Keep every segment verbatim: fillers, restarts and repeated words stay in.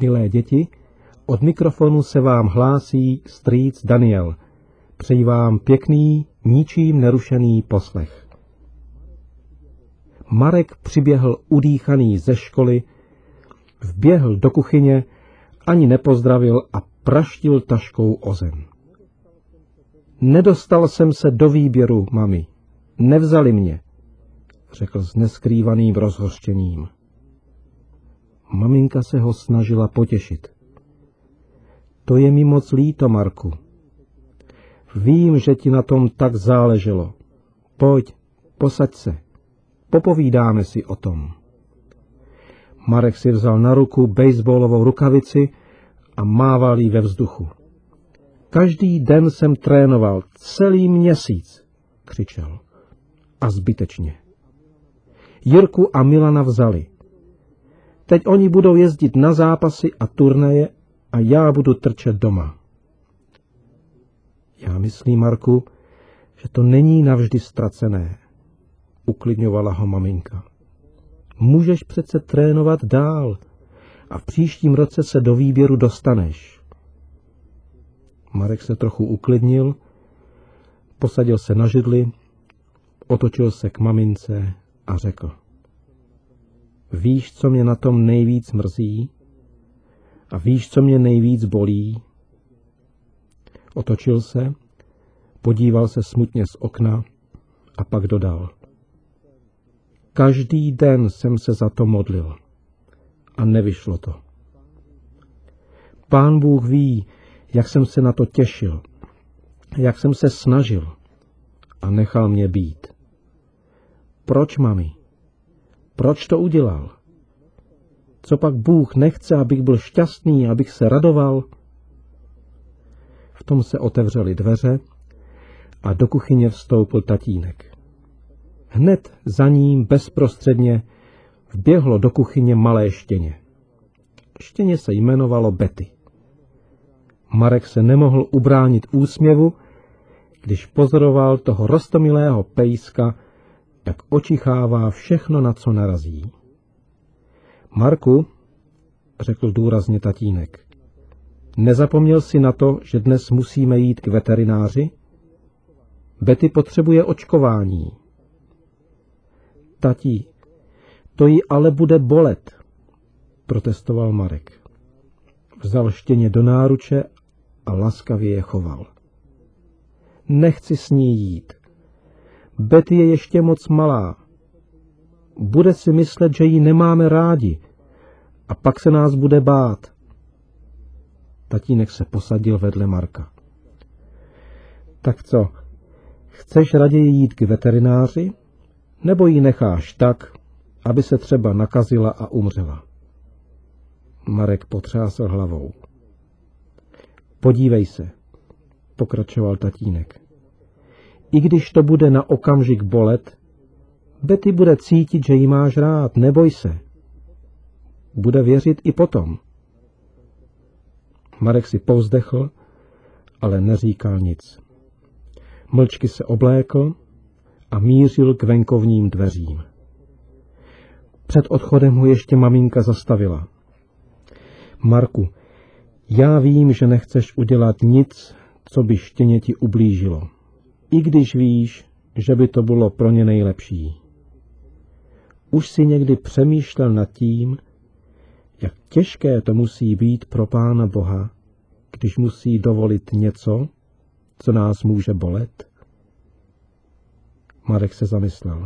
Milé děti, od mikrofonu se vám hlásí strýc Daniel. Přeji vám pěkný, ničím nerušený poslech. Marek přiběhl udýchaný ze školy, vběhl do kuchyně, ani nepozdravil a praštil taškou o zem. Nedostal jsem se do výběru, mami. Nevzali mě, řekl s neskrývaným rozhořčením. Maminka se ho snažila potěšit. To je mi moc líto, Marku. Vím, že ti na tom tak záleželo. Pojď, posaď se. Popovídáme si o tom. Marek si vzal na ruku baseballovou rukavici a mával jí ve vzduchu. Každý den jsem trénoval, celý měsíc, křičel. A zbytečně. Jirku a Milana vzali. Teď oni budou jezdit na zápasy a turnaje a já budu trčet doma. Já myslím, Marku, že to není navždy ztracené, uklidňovala ho maminka. Můžeš přece trénovat dál a v příštím roce se do výběru dostaneš. Marek se trochu uklidnil, posadil se na židli, otočil se k mamince a řekl. Víš, co mě na tom nejvíc mrzí? A víš, co mě nejvíc bolí? Otočil se, podíval se smutně z okna a pak dodal. Každý den jsem se za to modlil a nevyšlo to. Pán Bůh ví, jak jsem se na to těšil, jak jsem se snažil a nechal mě být. Proč, mami? Proč to udělal? Co pak Bůh nechce, abych byl šťastný, abych se radoval? V tom se otevřely dveře a do kuchyně vstoupil tatínek. Hned za ním bezprostředně vběhlo do kuchyně malé štěně. Štěně se jmenovalo Betty. Marek se nemohl ubránit úsměvu, když pozoroval toho roztomilého pejska, jak očichává všechno, na co narazí. Marku, řekl důrazně tatínek, nezapomněl jsi na to, že dnes musíme jít k veterináři? Betty potřebuje očkování. Tatí, to jí ale bude bolet, protestoval Marek. Vzal štěně do náruče a laskavě je choval. Nechci s ní jít. Betty je ještě moc malá. Bude si myslet, že ji nemáme rádi a pak se nás bude bát. Tatínek se posadil vedle Marka. Tak co, chceš raději jít k veterináři, nebo ji necháš tak, aby se třeba nakazila a umřela? Marek potřásl hlavou. Podívej se, pokračoval tatínek. I když to bude na okamžik bolet, Betty bude cítit, že ji máš rád, neboj se. Bude věřit i potom. Marek si povzdechl, ale neříkal nic. Mlčky se oblékl a mířil k venkovním dveřím. Před odchodem ho ještě maminka zastavila. Marku, já vím, že nechceš udělat nic, co by štěně ti ublížilo. I když víš, že by to bylo pro ně nejlepší. Už si někdy přemýšlel nad tím, jak těžké to musí být pro Pána Boha, když musí dovolit něco, co nás může bolet? Marek se zamyslel.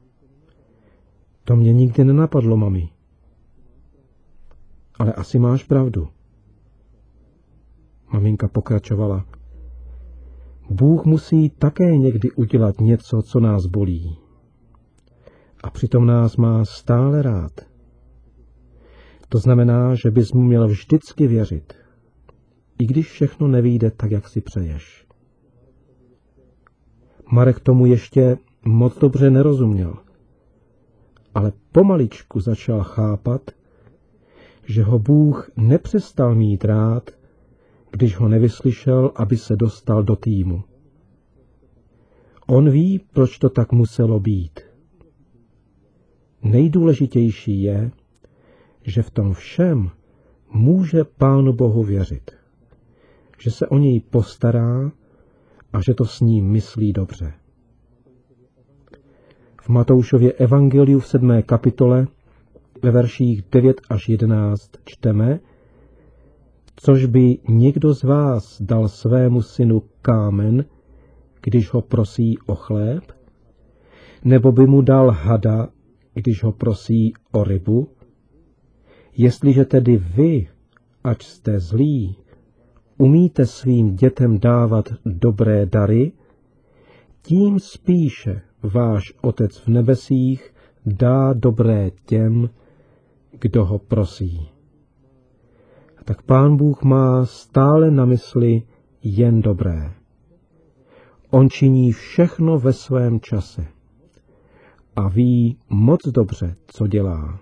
To mě nikdy nenapadlo, mami. Ale asi máš pravdu. Maminka pokračovala. Bůh musí také někdy udělat něco, co nás bolí. A přitom nás má stále rád. To znamená, že bys mu měl vždycky věřit, i když všechno nevyjde tak, jak si přeješ. Marek tomu ještě moc dobře nerozuměl, ale pomaličku začal chápat, že ho Bůh nepřestal mít rád, když ho nevyslyšel, aby se dostal do týmu. On ví, proč to tak muselo být. Nejdůležitější je, že v tom všem může Pánu Bohu věřit, že se o něj postará a že to s ním myslí dobře. V Matoušově evangeliu v sedmé kapitole ve verších devět až jedenáct čteme: Což by někdo z vás dal svému synu kámen, když ho prosí o chléb? Nebo by mu dal hada, když ho prosí o rybu? Jestliže tedy vy, ač jste zlí, umíte svým dětem dávat dobré dary, tím spíše váš Otec v nebesích dá dobré těm, kdo ho prosí. A tak Pán Bůh má stále na mysli jen dobré. On činí všechno ve svém čase a ví moc dobře, co dělá.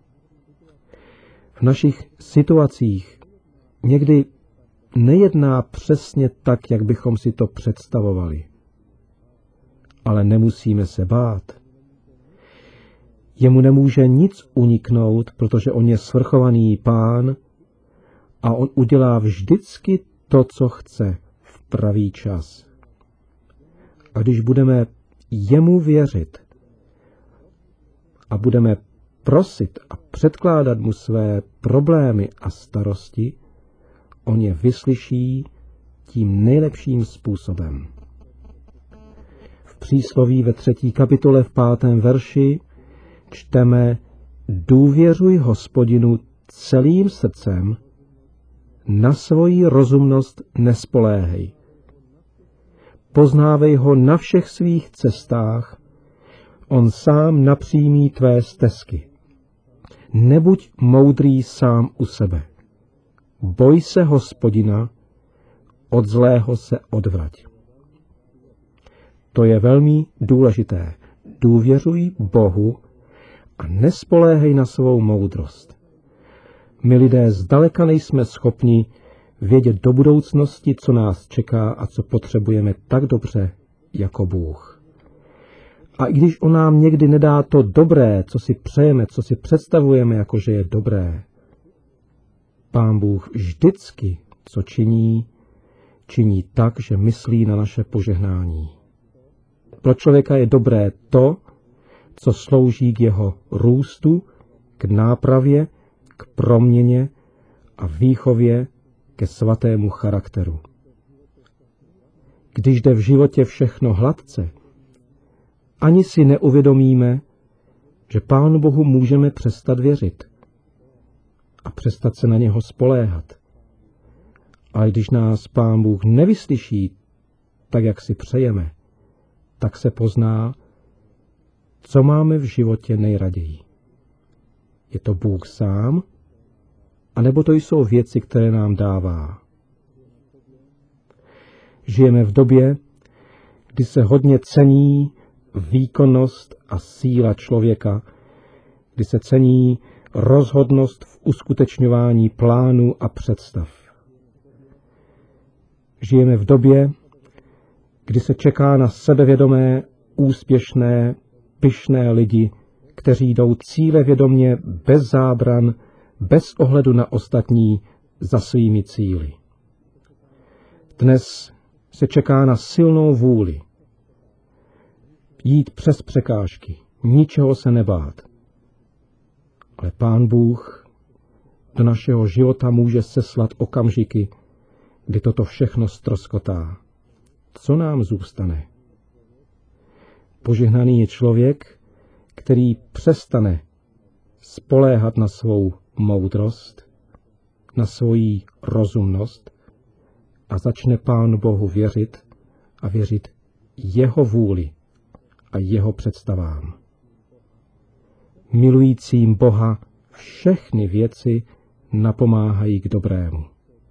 V našich situacích někdy nejedná přesně tak, jak bychom si to představovali. Ale nemusíme se bát. Jemu nemůže nic uniknout, protože on je svrchovaný Pán a on udělá vždycky to, co chce v pravý čas. A když budeme jemu věřit a budeme prosit a předkládat mu své problémy a starosti, on je vyslyší tím nejlepším způsobem. V přísloví ve třetí kapitole v pátém verši čteme: Důvěřuj Hospodinu celým srdcem, na svoji rozumnost nespoléhej. Poznávej ho na všech svých cestách, on sám napřímí tvé stezky. Nebuď moudrý sám u sebe. Boj se Hospodina, od zlého se odvrať. To je velmi důležité. Důvěřuj Bohu a nespoléhej na svou moudrost. My lidé zdaleka nejsme schopni vědět do budoucnosti, co nás čeká a co potřebujeme tak dobře jako Bůh. A i když on nám někdy nedá to dobré, co si přejeme, co si představujeme, jako že je dobré, Pán Bůh vždycky, co činí, činí tak, že myslí na naše požehnání. Pro člověka je dobré to, co slouží k jeho růstu, k nápravě, k proměně a výchově ke svatému charakteru. Když jde v životě všechno hladce, ani si neuvědomíme, že Pánu Bohu můžeme přestat věřit a přestat se na něho spoléhat. Ale když nás Pán Bůh nevyslyší tak, jak si přejeme, tak se pozná, co máme v životě nejraději. Je to Bůh sám, anebo to jsou věci, které nám dává. Žijeme v době, kdy se hodně cení výkonnost a síla člověka, kdy se cení rozhodnost v uskutečňování plánů a představ. Žijeme v době, kdy se čeká na sebevědomé, úspěšné, pyšné lidi, kteří jdou cílevědomě, bez zábran, bez ohledu na ostatní, za svými cíli. Dnes se čeká na silnou vůli, jít přes překážky, ničeho se nebát. Ale Pán Bůh do našeho života může seslat okamžiky, kdy toto všechno ztroskotá. Co nám zůstane? Požehnaný je člověk, který přestane spoléhat na svou moudrost, na svoji rozumnost a začne Pánu Bohu věřit a věřit jeho vůli a jeho představám. Milujícím Boha všechny věci napomáhají k dobrému.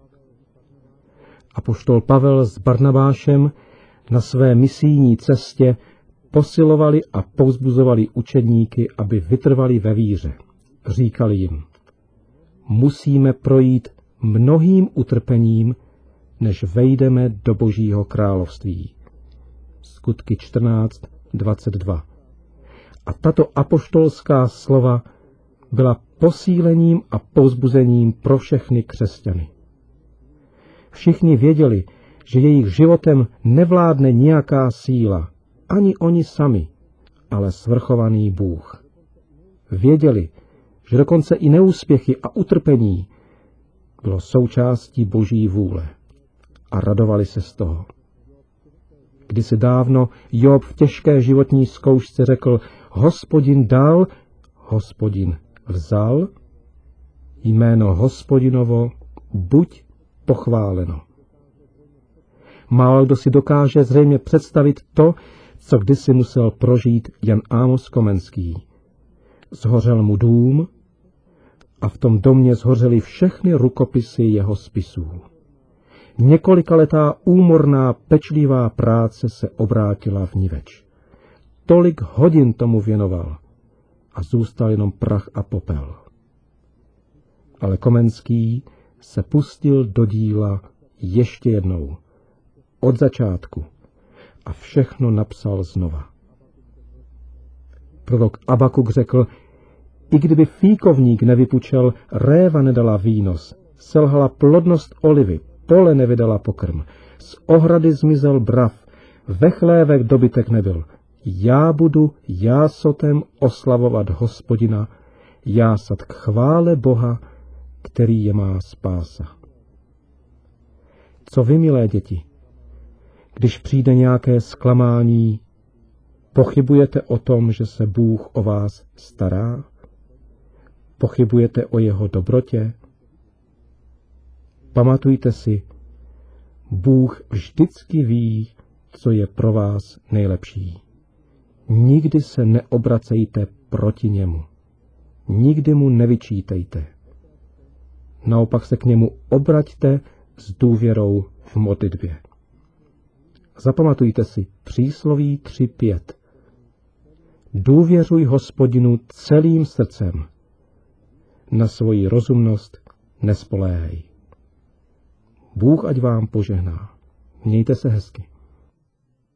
Apoštol Pavel s Barnabášem na své misijní cestě posilovali a povzbuzovali učedníky, aby vytrvali ve víře. Říkali jim: musíme projít mnohým utrpením, než vejdeme do Božího království. Skutky čtrnáct dvacet dva. A tato apoštolská slova byla posílením a povzbuzením pro všechny křesťany. Všichni věděli, že jejich životem nevládne nějaká síla, ani oni sami, ale svrchovaný Bůh. Věděli, že dokonce i neúspěchy a utrpení bylo součástí Boží vůle a radovali se z toho. Kdysi dávno Job v těžké životní zkoušce řekl: Hospodin dal, Hospodin vzal, jméno Hospodinovo buď pochváleno. Málo kdo si dokáže zřejmě představit to, co kdysi musel prožít Jan Amos Komenský. Zhořel mu dům a v tom domě zhořely všechny rukopisy jeho spisů. Několikaletá úmorná pečlivá práce se obrátila v niveč. Tolik hodin tomu věnoval a zůstal jenom prach a popel. Ale Komenský se pustil do díla ještě jednou, od začátku, a všechno napsal znova. Prorok Abakuk řekl: I kdyby fíkovník nevypučel, réva nedala výnos, selhala plodnost olivy, pole nevydala pokrm, z ohrady zmizel brav, ve chlévech dobytek nebyl. Já budu jásotem oslavovat Hospodina, jásat k chvále Boha, který je má spása. Co vy, milé děti, když přijde nějaké zklamání, pochybujete o tom, že se Bůh o vás stará? Pochybujete o jeho dobrotě? Pamatujte si, Bůh vždycky ví, co je pro vás nejlepší. Nikdy se neobracejte proti němu. Nikdy mu nevyčítejte. Naopak se k němu obraťte s důvěrou v modlitbě. Zapamatujte si přísloví tři pět. Důvěřuj Hospodinu celým srdcem. Na svoji rozumnost nespoléhej. Bůh ať vám požehná. Mějte se hezky.